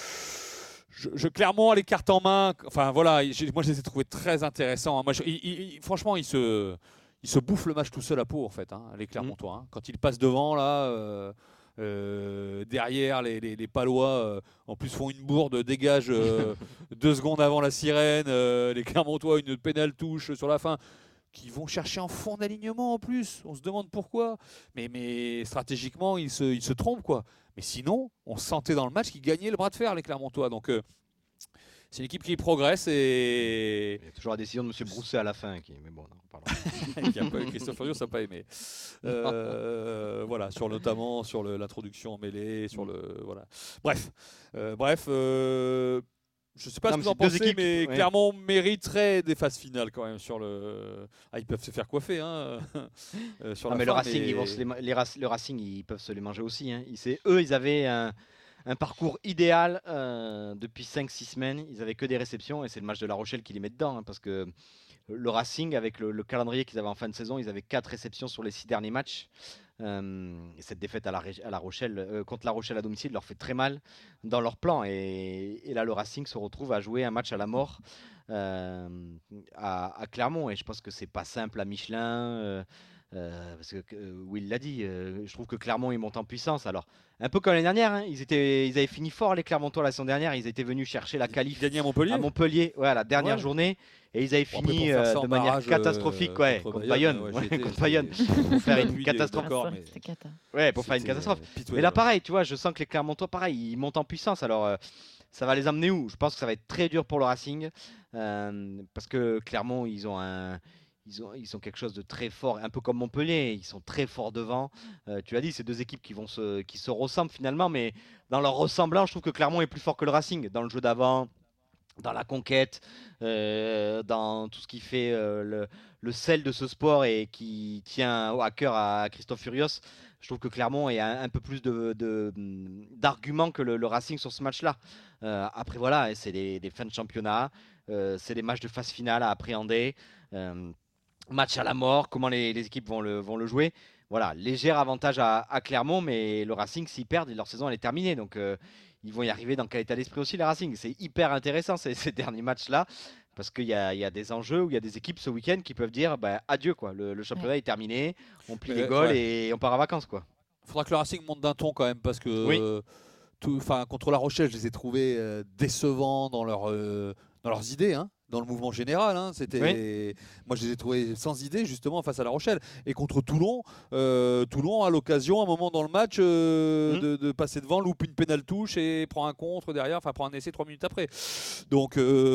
Je, je Clermont a les cartes en main. Enfin voilà, moi je les ai trouvés très intéressants. Moi, je, il, il, franchement, ils se, ils se bouffent le match tout seul à Pau en fait, hein, les Clermontois. Hein. Quand ils passent devant là. Euh, Euh, derrière les, les, les Palois euh, en plus font une bourde, dégagent euh, deux secondes avant la sirène, euh, les Clermontois une pénale touche sur la fin. qui vont chercher en fond d'alignement en plus. On se demande pourquoi. Mais, mais stratégiquement, ils se, ils se trompent, quoi. Mais sinon, on sentait dans le match qu'ils gagnaient le bras de fer, les Clermontois. Donc, euh, c'est une équipe qui progresse et. Il y a toujours la décision de M. Brousset à la fin. Qui... Mais bon, non, pardon. Qui a pas, Christophe Furios n'a pas aimé. Euh, voilà, sur notamment sur le, l'introduction en mêlée, sur le voilà. Bref, euh, bref. Euh, je ne sais pas non, ce que vous en pensez, équipes, mais ouais. Clermont mériterait des phases finales quand même sur le. Ah, ils peuvent se faire coiffer, hein. euh, sur non, la mais fin, le Racing, mais... ils vont se les, les, le Racing, ils peuvent se les manger aussi. Hein. Ils, eux, ils avaient un. Un parcours idéal euh, depuis cinq six semaines. Ils n'avaient que des réceptions et c'est le match de La Rochelle qui les met dedans. Hein, parce que le Racing, avec le, le calendrier qu'ils avaient en fin de saison, ils avaient quatre réceptions sur les six derniers matchs. Euh, et cette défaite à La, à la Rochelle, euh, contre La Rochelle à domicile leur fait très mal dans leur plan. Et, et là, le Racing se retrouve à jouer un match à la mort euh, à, à Clermont. Et je pense que c'est pas simple à Michelin. Euh, Euh, parce que euh, Will l'a dit, euh, je trouve que Clermont ils montent en puissance. Alors un peu comme l'année dernière, hein, ils étaient, ils avaient fini fort les Clermontois la saison dernière. Ils étaient venus chercher la qualif Gagné à Montpellier. à Montpellier, ouais, la dernière Ouais. journée, et ils avaient Bon, après, fini pour faire euh, ça en de manière barrage, catastrophique, euh, ouais, contre contre Bayonne, Bayonne, ouais, ouais, j'y étais, contre Bayonne, c'était- pour faire Depuis une des- catastrophe. d'accord, Ça, mais- c'était cata. Ouais, pour faire une C'était, catastrophe. euh, Mais pitoyable. là, pareil, tu vois, je sens que les Clermontois, pareil, ils montent en puissance. Alors, euh, ça va les emmener où? Je pense que ça va être très dur pour le Racing, euh, parce que Clermont, ils ont un. Ils ont, ils sont quelque chose de très fort, un peu comme Montpellier, ils sont très forts devant. Euh, tu l'as dit, c'est deux équipes qui, vont se, qui se ressemblent finalement, mais dans leur ressemblant, je trouve que Clermont est plus fort que le Racing, dans le jeu d'avant, dans la conquête, euh, dans tout ce qui fait euh, le, le sel de ce sport et qui tient à cœur à Christophe Furios. Je trouve que Clermont a un, un peu plus de, de, d'arguments que le, le Racing sur ce match-là. Euh, après, voilà, c'est des, des fins de championnat, euh, c'est des matchs de phase finale à appréhender. Euh, Match à la mort, comment les, les équipes vont le, vont le jouer. Voilà, léger avantage à, à Clermont, mais le Racing, s'ils perdent, leur saison elle est terminée. Donc, euh, ils vont y arriver dans quel état d'esprit aussi, les Racing. C'est hyper intéressant ces, ces derniers matchs-là, parce qu'il y a, il y a des enjeux où il y a des équipes ce week-end qui peuvent dire bah, adieu, quoi. Le, le championnat Ouais. est terminé, on plie Euh, les goals ouais. et on part en vacances, quoi. Faudra que le Racing monte d'un ton quand même parce que Oui. euh, tout, enfin, contre La Rochelle, je les ai trouvés euh, décevants dans, leur, euh, dans leurs idées, hein, dans le mouvement général. Hein, c'était, moi, je les ai trouvés sans idée justement face à La Rochelle. Et contre Toulon, euh, Toulon a l'occasion, à un moment dans le match, euh, Mm. de, de passer devant, loupe une pénale touche et prend un contre derrière, enfin prend un essai trois minutes après. Donc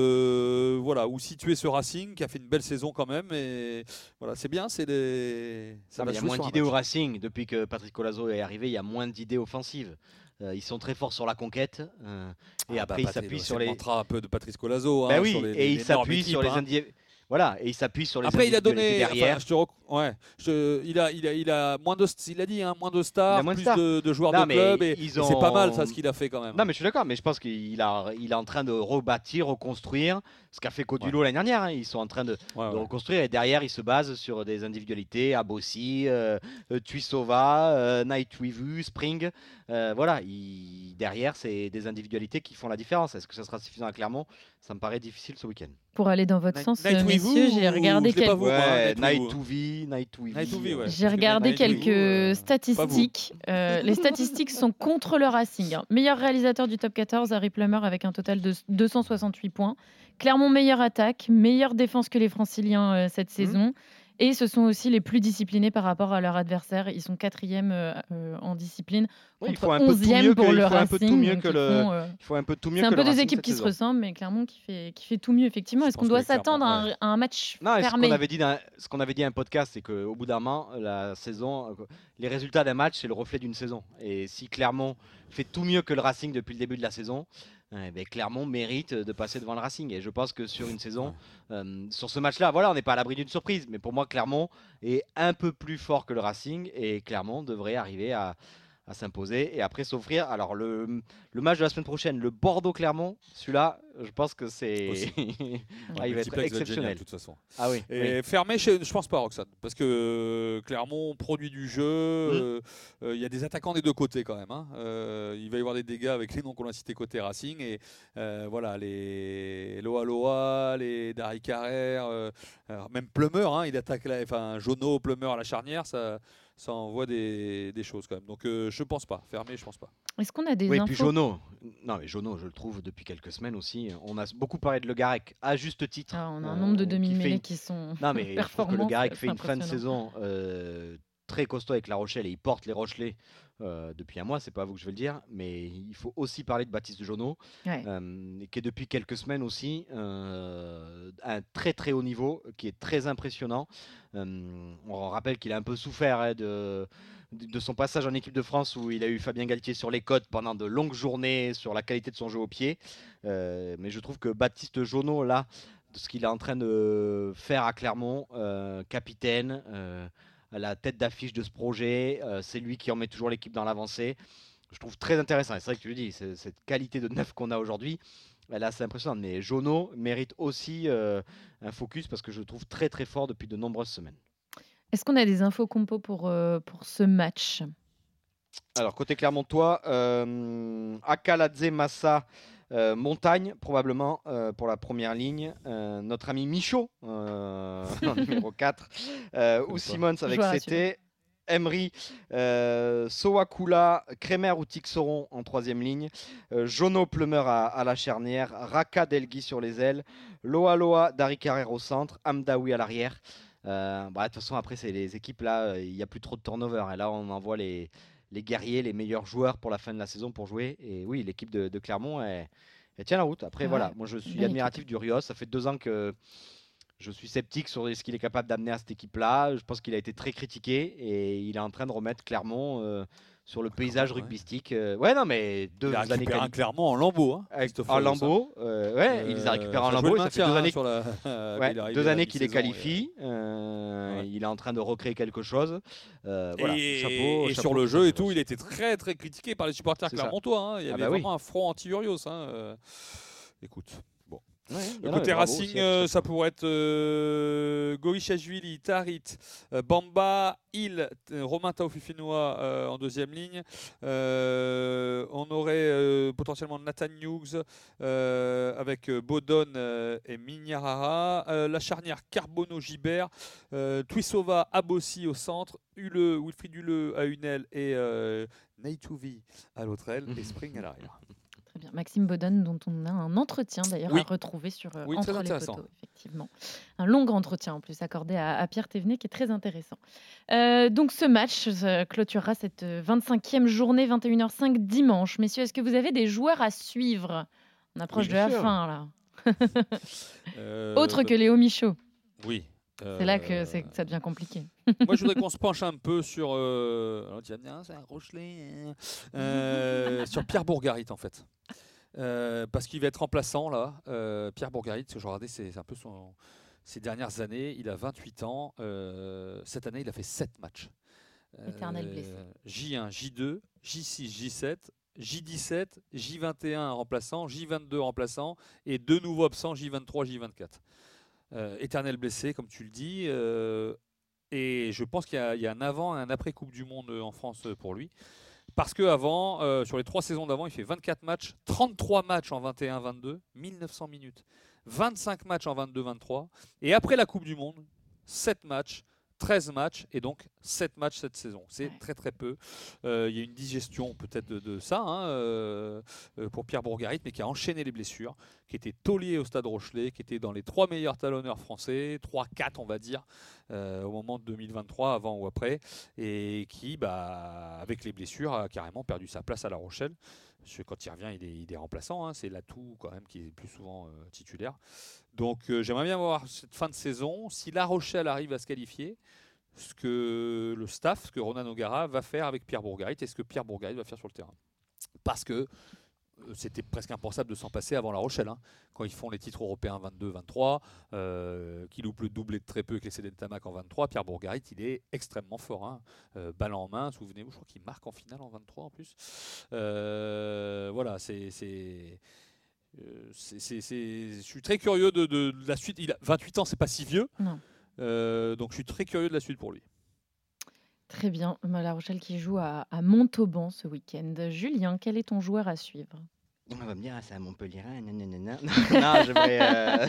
euh, voilà, où situer ce Racing qui a fait une belle saison quand même. Et voilà, c'est bien, c'est des. Ça Non, va mais il y a jouer moins sur un d'idées au match. Racing depuis que Patrick Colazo est arrivé. Il y a moins d'idées offensives. Euh, ils sont très forts sur la conquête euh, et Ah après bah, ils Patrick, s'appuient c'est sur le les. mantra un peu de Patrice Colazo. Bah hein, oui, sur les, et il les énormes s'appuie sur les équipes, hein. indi... Voilà, et il s'appuie sur les Après, il a individualités donné. derrière. Enfin, je te rec- ouais, je- il, a, il, a, il a moins de. Il a dit, hein, moins de Il a stars, moins de plus stars. de, de joueurs Non, de mais club. Et, ils et c'est pas mal, ont- ça, ce qu'il a fait quand même. Non, mais je suis d'accord, mais je pense qu'il a, il est en train de rebâtir, reconstruire ce qu'a fait Codulo l'année dernière. Hein. Ils sont en train de, Ouais, de ouais. reconstruire et derrière, ils se basent sur des individualités, Abossi, euh, euh, Tuisova, euh, Night Wivu, Spring. Euh, voilà, il- derrière, c'est des individualités qui font la différence. Est-ce que ça sera suffisant à Clermont? Ça me paraît difficile ce week-end. Pour aller dans votre Night- sons, Night euh, With messieurs, You j'ai ou- regardé je l'ai pas quelques... vu. Vous, hein, Ouais, Night Night Wivu. to V, Night to V. Night to V, ouais. J'ai Parce que regardé Night With You, quelques euh, statistiques. Euh, les statistiques sont contre le Racing. hein. Meilleur réalisateur du top quatorze, Harry Plummer, avec un total de deux cent soixante-huit points. Clermont, meilleure attaque, meilleure défense que les Franciliens euh, cette saison. Et ce sont aussi les plus disciplinés par rapport à leur adversaire. Ils sont quatrième euh, euh, en discipline, Oui, il contre faut un peu tout onzième mieux pour que- il le faut un peu tout Racing. mieux donc que ils le- font, euh, Il faut un peu tout mieux C'est un que peu le des Racing équipes cette qui se saison. ressemblent, mais Clermont qui fait, qui fait tout mieux, effectivement. Je Est-ce qu'on pense doit que Clermont, s'attendre à, un- ouais. à un match Non, et ce fermé qu'on avait dit dans, ce qu'on avait dit à un podcast, c'est qu'au bout d'un moment, la saison, euh, les résultats d'un match, c'est le reflet d'une saison. Et si Clermont fait tout mieux que le Racing depuis le début de la saison, eh ben, Clermont mérite de passer devant le Racing. Et je pense que sur une saison, euh, sur ce match-là, voilà, on n'est pas à l'abri d'une surprise. Mais pour moi, Clermont est un peu plus fort que le Racing et Clermont devrait arriver à, à s'imposer et après s'offrir. Alors le, le match de la semaine prochaine, le Bordeaux-Clermont, celui-là, je pense que c'est Aussi. ah, il Le va multiplex être va être génial, exceptionnel. de toute façon. Ah oui. Et oui. fermé, je, je pense pas, Roxane, parce que euh, Clermont produit du jeu. euh, euh, Il y a des attaquants des deux côtés quand même. hein. Euh, il va y avoir des dégâts avec les noms qu'on a cités côté Racing et euh, voilà les Loa Loa, les Dari Carrère, euh, alors même Plummer, hein, il attaque, la, enfin Jono, Plummer à la charnière, ça, ça envoie des, des choses quand même. Donc euh, je pense pas. Fermé, je pense pas. Est-ce qu'on a des Oui, infos puis Jono. Non, mais Jono, je le trouve depuis quelques semaines aussi. On a beaucoup parlé de Le Garec, à juste titre. Ah, on a un euh, nombre de qui demi-mêlées fait une- qui sont Non, mais je trouve que Le performants. Garec c'est- fait c'est une fin de impressionnant. saison euh, très costaud avec La Rochelle et il porte les Rochelais euh, depuis un mois. C'est pas à vous que je vais le dire, mais il faut aussi parler de Baptiste Jono, Ouais. euh, qui est depuis quelques semaines aussi euh, à un très très haut niveau, qui est très impressionnant. Euh, on rappelle qu'il a un peu souffert hein, de, de son passage en équipe de France où il a eu Fabien Galtier sur les côtes pendant de longues journées sur la qualité de son jeu au pied. Euh, mais je trouve que Baptiste Jono, là, de ce qu'il est en train de faire à Clermont, euh, capitaine, euh, à la tête d'affiche de ce projet, euh, c'est lui qui en met toujours l'équipe dans l'avancée. Je trouve très intéressant. Et c'est vrai que tu le dis, c'est- cette qualité de neuf qu'on a aujourd'hui, elle est assez impressionnante. Mais Jono mérite aussi euh, un focus parce que je le trouve très très fort depuis de nombreuses semaines. Est-ce qu'on a des infos compo pour, euh, pour ce match? Alors, côté Clermontois, euh, Akaladze Massa, euh, Montagne, probablement, euh, pour la première ligne. Euh, notre ami Michaud, euh, en numéro quatre. Euh, ou Connais pas. Simons avec Joueur à C T. Emery, euh, Sowakula, Kremer ou Tixoron en troisième ligne. Euh, Jono Plumeur à, à la charnière. Raka Delgui sur les ailes. Loa Loa, Dari Carrère au centre. Amdaoui à l'arrière. Euh, bah, de toute façon, après, c'est les équipes là, il n'y a plus trop de turnover. Et là, on envoie les les guerriers, les meilleurs joueurs pour la fin de la saison pour jouer. Et oui, l'équipe de, de Clermont, elle, elle tient la route. Après, Ouais, voilà, moi je suis belle admiratif équipe. du Rios. Ça fait deux ans que je suis sceptique sur ce qu'il est capable d'amener à cette équipe-là. Je pense qu'il a été très critiqué et il est en train de remettre Clermont euh, sur le paysage même, ouais. rugbystique. Euh, ouais, non, mais deux Il a années récupéré un quali- Clermont en lambeaux. Hein, avec- Christophe en Rios, hein. lambeau. euh, ouais, il les a Euh, récupérés en ça jouait lambeau. le Ça fait maintien, deux hein, années sur la- Ouais, il est arrivé deux à la années qu'il les mi-saison, qualifie. euh, Ouais. Il est en train de recréer quelque chose. Euh, voilà, et chapeau. et chapeau sur le Christophe jeu et Rios. tout, il était très très critiqué par les supporters C'est ça. clermontois. Hein. Il y Ah avait bah oui. vraiment un front anti-Urios. Hein. euh. Écoute, bon. Ouais, Le non, non, côté mais bravo Racing, aussi à euh, Christophe ça Rios. pourrait être euh, Govichashvili, Tarit, euh, Bamba, Il, t- Romain Taofifinois euh, en deuxième ligne. Euh, on aurait euh, potentiellement Nathan Hughes euh, avec euh, Bodon euh, et Mignarara. Euh, la charnière Carbono-Gibert, euh, Tuisova, Abossi au centre, Hule, Wilfried Hule à une aile et euh, Neitouvi à l'autre aile et Spring à l'arrière. Très bien. Maxime Bodon, dont on a un entretien d'ailleurs Oui. à retrouver sur euh, Oui, très Entre les intéressant. poteaux, effectivement. Un long entretien en plus accordé à, à Pierre Thévenet qui est très intéressant. Euh, donc ce match euh, clôturera cette euh, vingt-cinquième journée, vingt et une heures cinq dimanche. Messieurs, est-ce que vous avez des joueurs à suivre? On approche Oui, de bien la sûr. fin là. Euh, Autre bah, que Léo Michaud. Oui. C'est là que Euh, c'est- que ça devient compliqué. Moi, je voudrais qu'on se penche un peu sur. Euh... Alors, tu vas me dire, ah, c'est un Rochelet. hein. Euh, sur Pierre Bourgarit, en fait. Euh, parce qu'il va être remplaçant, là. Euh, Pierre Bourgarit, ce que je regardais, c'est c'est un peu son... ses dernières années. Il a vingt-huit ans. Euh, cette année, il a fait sept matchs. Éternel blessé. J un, J deux, J six, J sept, J dix-sept, J vingt et un remplaçant, J vingt-deux remplaçant et deux nouveaux absents, J vingt-trois, J vingt-quatre. Euh, éternel blessé, comme tu le dis. euh, et je pense qu'il y, a- il y a un avant et un après Coupe du Monde en France pour lui. Parce qu'avant, euh, sur les trois saisons d'avant, il fait vingt-quatre matchs, trente-trois matchs en vingt et un vingt-deux, mille neuf cents minutes, vingt-cinq matchs en vingt-deux vingt-trois. Et après la Coupe du Monde, sept matchs, treize matchs et donc sept matchs cette saison. C'est Ouais. très très peu. Euh, il y a une digestion peut-être de, de ça hein, euh, euh, pour Pierre Bourgarit, mais qui a enchaîné les blessures, qui était taulier au Stade Rochelet, qui était dans les trois meilleurs talonneurs français, trois quatre on va dire, euh, au moment de deux mille vingt-trois, avant ou après, et qui, bah, avec les blessures, a carrément perdu sa place à La Rochelle. Parce que quand il revient, il est, il est remplaçant. Hein, c'est l'atout quand même qui est plus souvent euh, titulaire. Donc euh, j'aimerais bien voir cette fin de saison, si La Rochelle arrive à se qualifier, ce que le staff, ce que Ronan O'Gara va faire avec Pierre Bourgarit et ce que Pierre Bourgarit va faire sur le terrain. Parce que euh, c'était presque impensable de s'en passer avant La Rochelle. Hein. Quand ils font les titres européens vingt-deux vingt-trois, euh, qui loupent le doublé de très peu avec les Cédènes Tamac en vingt-trois, Pierre Bourgarit, il est extrêmement fort. Hein. Euh, balle en main, souvenez-vous, je crois qu'il marque en finale en vingt-trois en plus. Euh, voilà, c'est... c'est Euh, c'est, c'est, c'est, je suis très curieux de, de, de la suite. Il a vingt-huit ans, c'est pas si vieux. Non. Euh, donc je suis très curieux de la suite pour lui. Très bien. La Rochelle qui joue à, à Montauban ce week-end. Julien, quel est ton joueur à suivre? On va me dire, ah, c'est à Montpellier. Non, j'aimerais. Euh...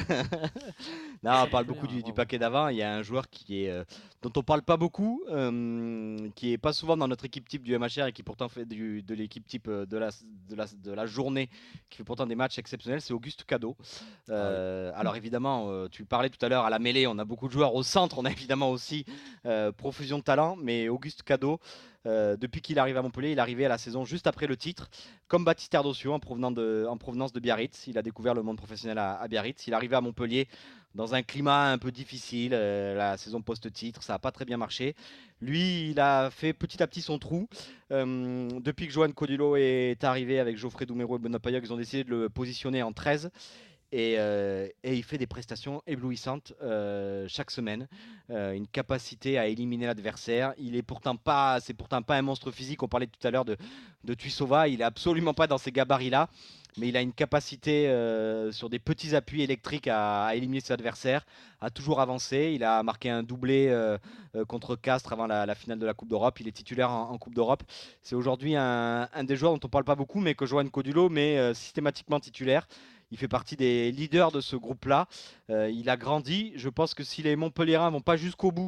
non, on parle beaucoup du, du paquet d'avant. Il y a un joueur qui est, euh, dont on parle pas beaucoup, euh, qui est pas souvent dans notre équipe type du M H R et qui pourtant fait du, de l'équipe type de la, de, la, de la journée, qui fait pourtant des matchs exceptionnels. C'est Auguste Cadeau. Euh, ah oui. Alors évidemment, euh, tu parlais tout à l'heure à la mêlée, on a beaucoup de joueurs au centre. On a évidemment aussi euh, profusion de talent, mais Auguste Cadeau. Euh, depuis qu'il arrive à Montpellier, il est arrivé à la saison juste après le titre, comme Baptiste Erdosio en, provenant de, en provenance de Biarritz. Il a découvert le monde professionnel à, à Biarritz. Il est arrivé à Montpellier dans un climat un peu difficile, euh, la saison post-titre, ça n'a pas très bien marché. Lui, il a fait petit à petit son trou. Euh, depuis que Johan Codulot est arrivé avec Geoffrey Doumerou et Benoît Payog, ils ont décidé de le positionner en treize. Et, euh, et il fait des prestations éblouissantes euh, chaque semaine, euh, une capacité à éliminer l'adversaire. Il est pourtant pas, c'est pourtant pas un monstre physique. On parlait tout à l'heure de, de Tuisova, il est absolument pas dans ces gabarits-là, mais il a une capacité euh, sur des petits appuis électriques à, à éliminer ses adversaires, à toujours avancer. Il a marqué un doublé euh, euh, contre Castres avant la, la finale de la Coupe d'Europe. Il est titulaire en, en Coupe d'Europe. C'est aujourd'hui un, un des joueurs dont on parle pas beaucoup, mais que Johan Codulot met euh, systématiquement titulaire. Il fait partie des leaders de ce groupe-là. Euh, il a grandi. Je pense que si les Montpelliérains ne vont pas jusqu'au bout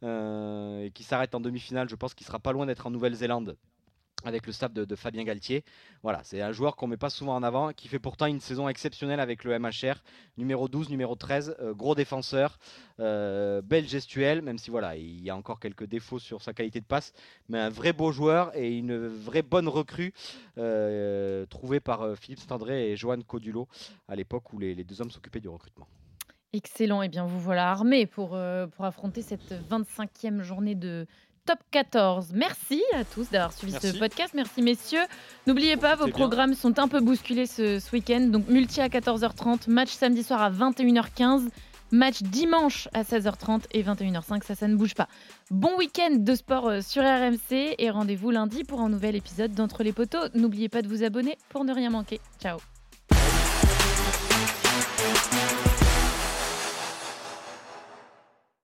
euh, et qu'ils s'arrêtent en demi-finale, je pense qu'il ne sera pas loin d'être en Nouvelle-Zélande avec le staff de, de Fabien Galtier. Voilà, c'est un joueur qu'on ne met pas souvent en avant, qui fait pourtant une saison exceptionnelle avec le M H R. Numéro douze, numéro treize, euh, gros défenseur, euh, belle gestuelle, même si voilà, il y a encore quelques défauts sur sa qualité de passe, mais un vrai beau joueur et une vraie bonne recrue euh, trouvée par euh, Philippe Saint-André et Johan Codulot à l'époque où les, les deux hommes s'occupaient du recrutement. Excellent, et eh bien vous voilà armés pour, euh, pour affronter cette vingt-cinquième journée de Top quatorze. Merci à tous d'avoir suivi Merci. ce podcast. Merci messieurs. N'oubliez pas, vos programmes bien. sont un peu bousculés ce, ce week-end. Donc multi à quatorze heures trente, match samedi soir à vingt et une heures quinze, match dimanche à seize heures trente et vingt et une heures cinq. Ça, ça ne bouge pas. Bon week-end de sport sur R M C et rendez-vous lundi pour un nouvel épisode d'Entre les poteaux. N'oubliez pas de vous abonner pour ne rien manquer. Ciao.